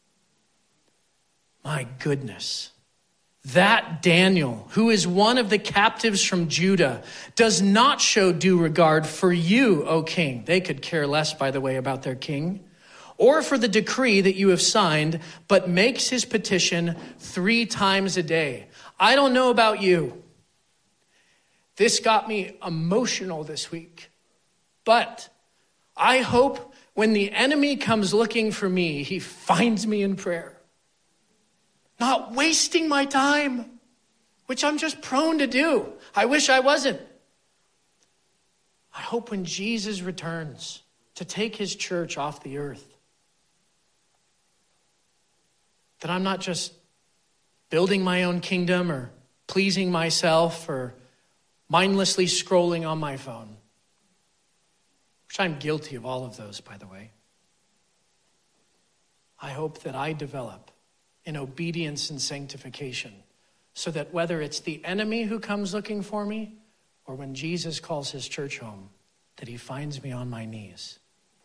My goodness. That Daniel, who is one of the captives from Judah, does not show due regard for you, O king. They could care less, by the way, about their king, or for the decree that you have signed, but makes his petition three times a day. I don't know about you. This got me emotional this week. But I hope when the enemy comes looking for me, he finds me in prayer. Not wasting my time, which I'm just prone to do. I wish I wasn't. I hope when Jesus returns to take his church off the earth, that I'm not just building my own kingdom or pleasing myself or mindlessly scrolling on my phone, which I'm guilty of all of those, by the way. I hope that I develop in obedience and sanctification so that whether it's the enemy who comes looking for me or when Jesus calls his church home, that he finds me on my knees.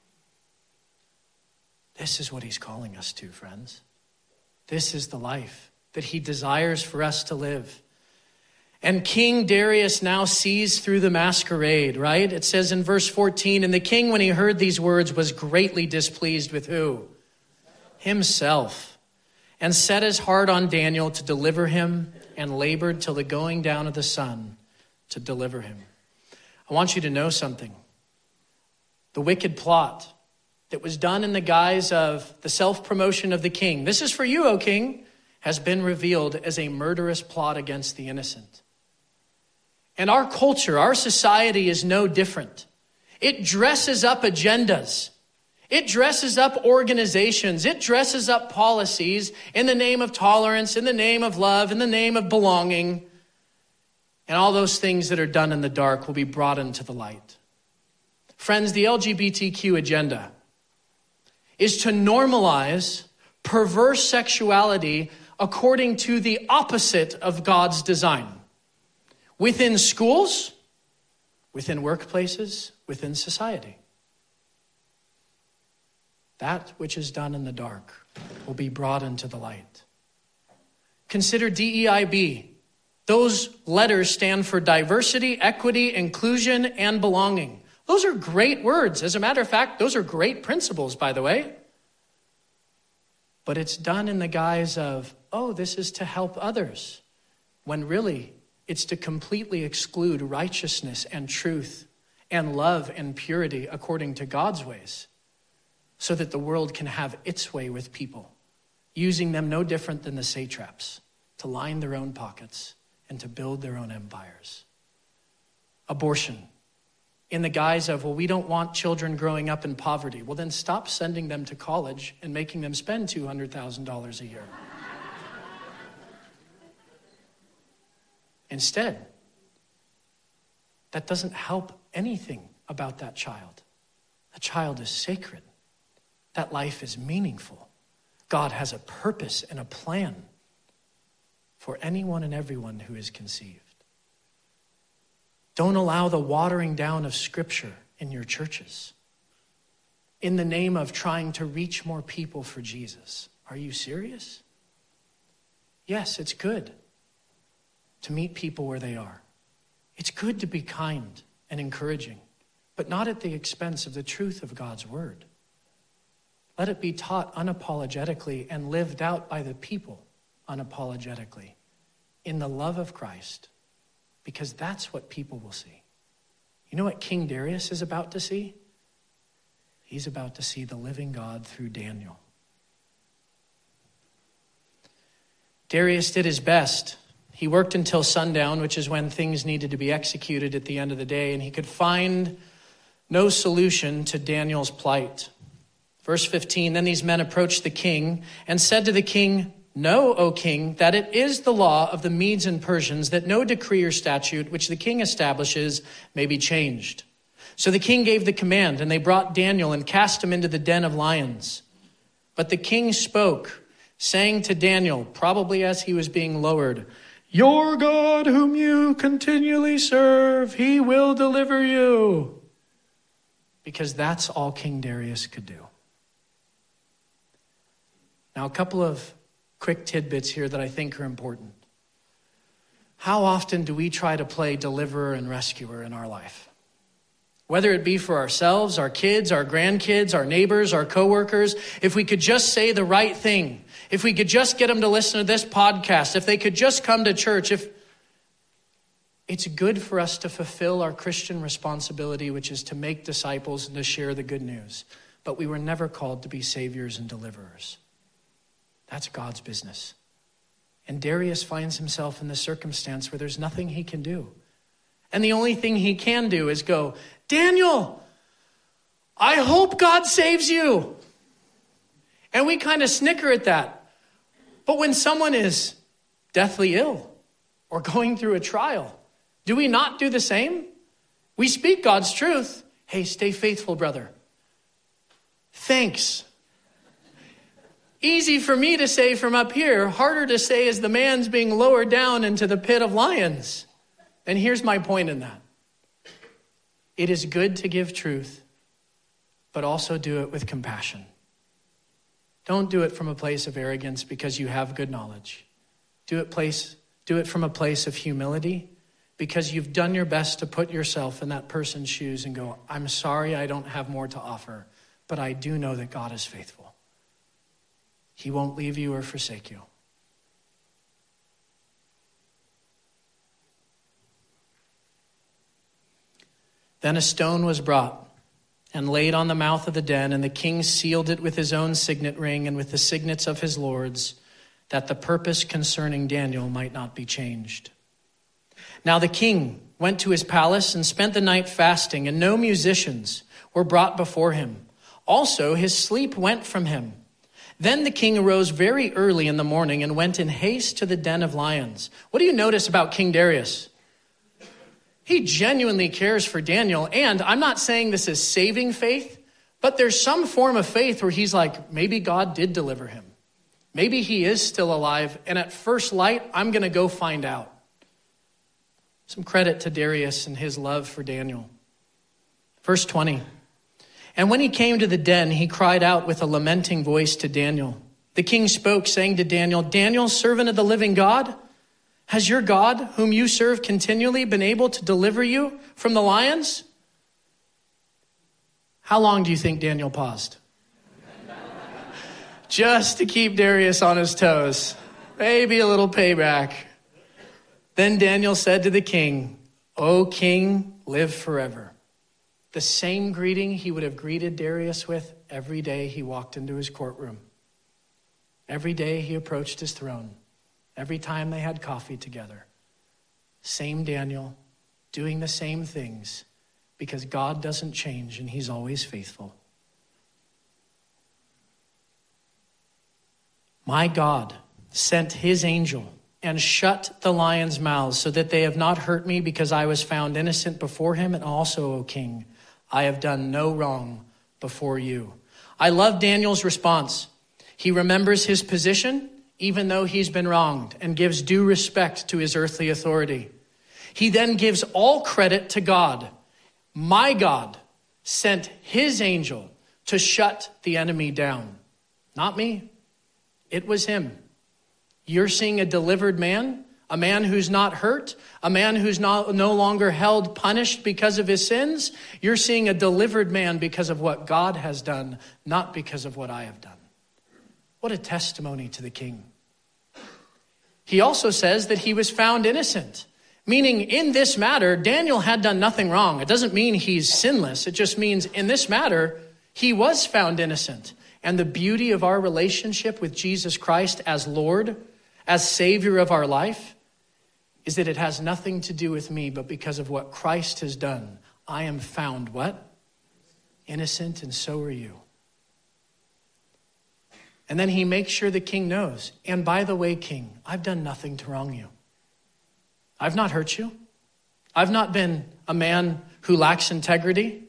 This is what he's calling us to, friends. This is the life that he desires for us to live. And King Darius now sees through the masquerade, right? It says in verse fourteen, and the king, when he heard these words, was greatly displeased with who? Himself. And set his heart on Daniel to deliver him and labored till the going down of the sun to deliver him. I want you to know something. The wicked plot that was done in the guise of the self-promotion of the king, this is for you, O king, has been revealed as a murderous plot against the innocent. And our culture, our society is no different. It dresses up agendas. It dresses up organizations. It dresses up policies in the name of tolerance, in the name of love, in the name of belonging. And all those things that are done in the dark will be brought into the light. Friends, the L G B T Q agenda is to normalize perverse sexuality according to the opposite of God's design. Within schools, within workplaces, within society. That which is done in the dark will be brought into the light. Consider D E I B. Those letters stand for diversity, equity, inclusion, and belonging. Those are great words. As a matter of fact, those are great principles, by the way. But it's done in the guise of, oh, this is to help others, when really it's to completely exclude righteousness and truth and love and purity according to God's ways, so that the world can have its way with people, using them no different than the satraps to line their own pockets and to build their own empires. Abortion, in the guise of, well, we don't want children growing up in poverty. Well, then stop sending them to college and making them spend two hundred thousand dollars a year. Instead, that doesn't help anything about that child. The child is sacred. That life is meaningful. God has a purpose and a plan for anyone and everyone who is conceived. Don't allow the watering down of Scripture in your churches in the name of trying to reach more people for Jesus. Are you serious? Yes, it's good to meet people where they are. It's good to be kind and encouraging, but not at the expense of the truth of God's word. Let it be taught unapologetically and lived out by the people unapologetically in the love of Christ, because that's what people will see. You know what King Darius is about to see? He's about to see the living God through Daniel. Darius did his best. He worked until sundown, which is when things needed to be executed at the end of the day, and he could find no solution to Daniel's plight. Verse fifteen, then these men approached the king and said to the king, know, O king, that it is the law of the Medes and Persians that no decree or statute which the king establishes may be changed. So the king gave the command, and they brought Daniel and cast him into the den of lions. But the king spoke, saying to Daniel, probably as he was being lowered, your God whom you continually serve, he will deliver you. Because that's all King Darius could do. Now, a couple of quick tidbits here that I think are important. How often do we try to play deliverer and rescuer in our life? Whether it be for ourselves, our kids, our grandkids, our neighbors, our coworkers, if we could just say the right thing, if we could just get them to listen to this podcast, if they could just come to church, if it's good for us to fulfill our Christian responsibility, which is to make disciples and to share the good news. But we were never called to be saviors and deliverers. That's God's business. And Darius finds himself in the circumstance where there's nothing he can do. And the only thing he can do is go, Daniel, I hope God saves you. And we kind of snicker at that. But when someone is deathly ill or going through a trial, do we not do the same? We speak God's truth. Hey, stay faithful, brother. Thanks. Easy for me to say from up here, harder to say as the man's being lowered down into the pit of lions. And here's my point in that. It is good to give truth, but also do it with compassion. Don't do it from a place of arrogance because you have good knowledge. Do it place, do it from a place of humility because you've done your best to put yourself in that person's shoes and go, I'm sorry I don't have more to offer, but I do know that God is faithful. He won't leave you or forsake you. Then a stone was brought and laid on the mouth of the den, and the king sealed it with his own signet ring and with the signets of his lords, that the purpose concerning Daniel might not be changed. Now the king went to his palace and spent the night fasting, and no musicians were brought before him. Also his sleep went from him. Then the king arose very early in the morning and went in haste to the den of lions. What do you notice about King Darius? He genuinely cares for Daniel. And I'm not saying this is saving faith, but there's some form of faith where he's like, maybe God did deliver him. Maybe he is still alive. And at first light, I'm going to go find out. Some credit to Darius and his love for Daniel. Verse twenty. And when he came to the den, he cried out with a lamenting voice to Daniel. The king spoke, saying to Daniel, Daniel, servant of the living God, has your God, whom you serve continually, been able to deliver you from the lions? How long do you think Daniel paused? Just to keep Darius on his toes. Maybe a little payback. Then Daniel said to the king, O king, live forever. The same greeting he would have greeted Darius with every day he walked into his courtroom. Every day he approached his throne. Every time they had coffee together. Same Daniel, doing the same things, because God doesn't change and he's always faithful. My God sent his angel and shut the lions' mouths so that they have not hurt me, because I was found innocent before him. And also, O king, I have done no wrong before you. I love Daniel's response. He remembers his position, even though he's been wronged, and gives due respect to his earthly authority. He then gives all credit to God. My God sent his angel to shut the enemy down. Not me. It was him. You're seeing a delivered man, a man who's not hurt, a man who's not, no longer held punished because of his sins. You're seeing a delivered man because of what God has done, not because of what I have done. What a testimony to the king. He also says that he was found innocent, meaning in this matter, Daniel had done nothing wrong. It doesn't mean he's sinless. It just means in this matter, he was found innocent. And the beauty of our relationship with Jesus Christ as Lord, as Savior of our life, is that it has nothing to do with me, but because of what Christ has done, I am found what? Innocent, and so are you. And then he makes sure the king knows. And by the way, king, I've done nothing to wrong you. I've not hurt you. I've not been a man who lacks integrity.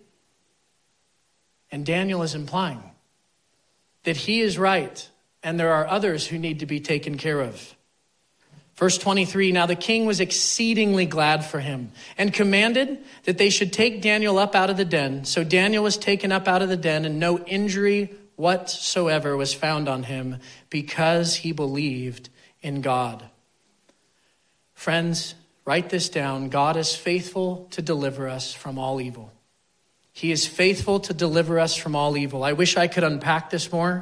And Daniel is implying that he is right and there are others who need to be taken care of. Verse twenty-three, now the king was exceedingly glad for him and commanded that they should take Daniel up out of the den. So Daniel was taken up out of the den, and no injury whatsoever was found on him, because he believed in God. Friends, write this down. God is faithful to deliver us from all evil. He is faithful to deliver us from all evil. I wish I could unpack this more.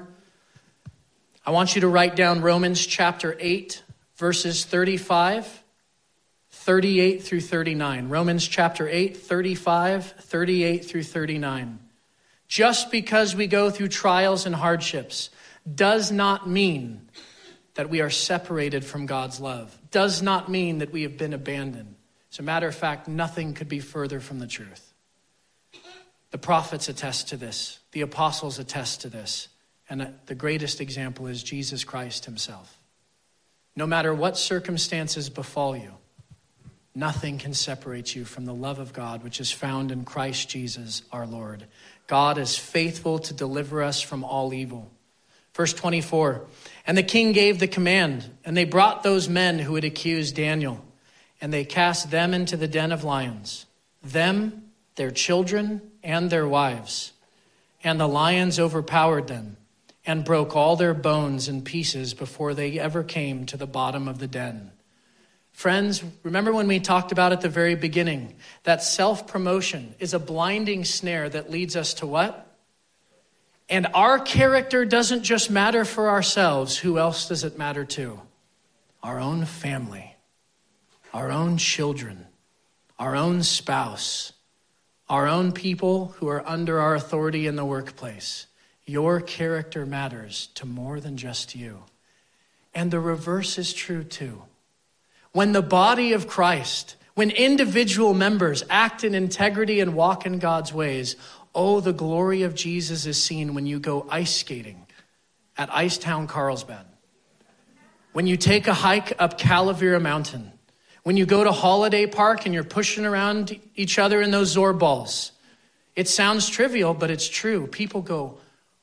I want you to write down Romans chapter eight, verses thirty-five, thirty-eight through thirty-nine. Romans chapter eight, thirty-five, thirty-eight through thirty-nine. Just because we go through trials and hardships does not mean that we are separated from God's love. Does not mean that we have been abandoned. As a matter of fact, nothing could be further from the truth. The prophets attest to this. The apostles attest to this. And the greatest example is Jesus Christ himself. No matter what circumstances befall you, nothing can separate you from the love of God, which is found in Christ Jesus our Lord. God is faithful to deliver us from all evil. Verse twenty-four, and the king gave the command, and they brought those men who had accused Daniel, and they cast them into the den of lions, them, their children, and their wives. And the lions overpowered them and broke all their bones in pieces before they ever came to the bottom of the den. Friends, remember when we talked about at the very beginning that self-promotion is a blinding snare that leads us to what? And our character doesn't just matter for ourselves. Who else does it matter to? Our own family, our own children, our own spouse, our own people who are under our authority in the workplace. Your character matters to more than just you. And the reverse is true too. When the body of Christ, when individual members act in integrity and walk in God's ways, oh, the glory of Jesus is seen when you go ice skating at Icetown, Carlsbad. When you take a hike up Calavera Mountain. When you go to Holiday Park and you're pushing around each other in those Zorb balls. It sounds trivial, but it's true. People go,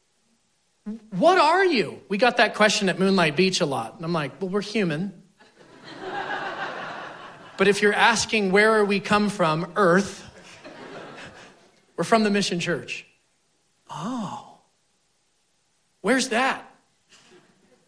what are you? We got that question at Moonlight Beach a lot. And I'm like, well, we're human. But if you're asking where are we come from, Earth, we're from the Mission Church. Oh, where's that?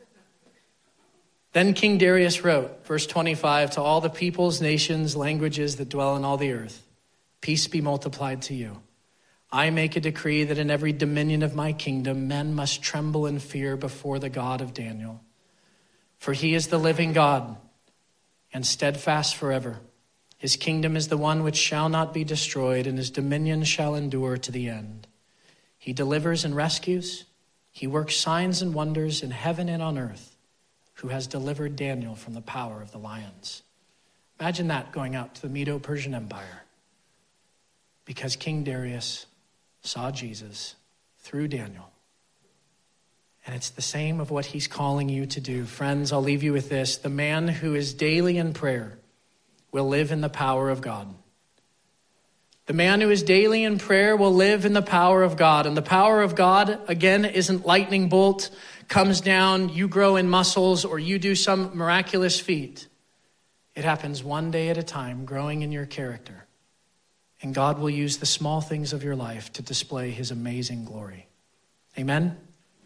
Then King Darius wrote, verse twenty-five, to all the peoples, nations, languages that dwell in all the earth, peace be multiplied to you. I make a decree that in every dominion of my kingdom, men must tremble in fear before the God of Daniel. For he is the living God and steadfast forever. His kingdom is the one which shall not be destroyed, and his dominion shall endure to the end. He delivers and rescues. He works signs and wonders in heaven and on earth, who has delivered Daniel from the power of the lions. Imagine that going out to the Medo-Persian Empire. Because King Darius saw Jesus through Daniel. And it's the same of what he's calling you to do. Friends, I'll leave you with this. The man who is daily in prayer will live in the power of God. The man who is daily in prayer will live in the power of God. And the power of God, again, isn't lightning bolt, comes down, you grow in muscles, or you do some miraculous feat. It happens one day at a time, growing in your character. And God will use the small things of your life to display his amazing glory. Amen?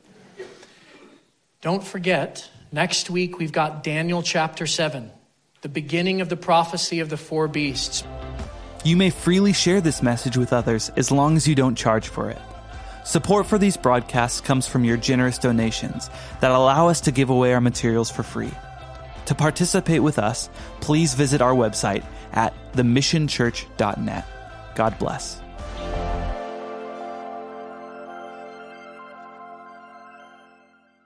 Don't forget, next week we've got Daniel chapter seven, the beginning of the prophecy of the four beasts. You may freely share this message with others as long as you don't charge for it. Support for these broadcasts comes from your generous donations that allow us to give away our materials for free. To participate with us, please visit our website at the mission church dot net. God bless.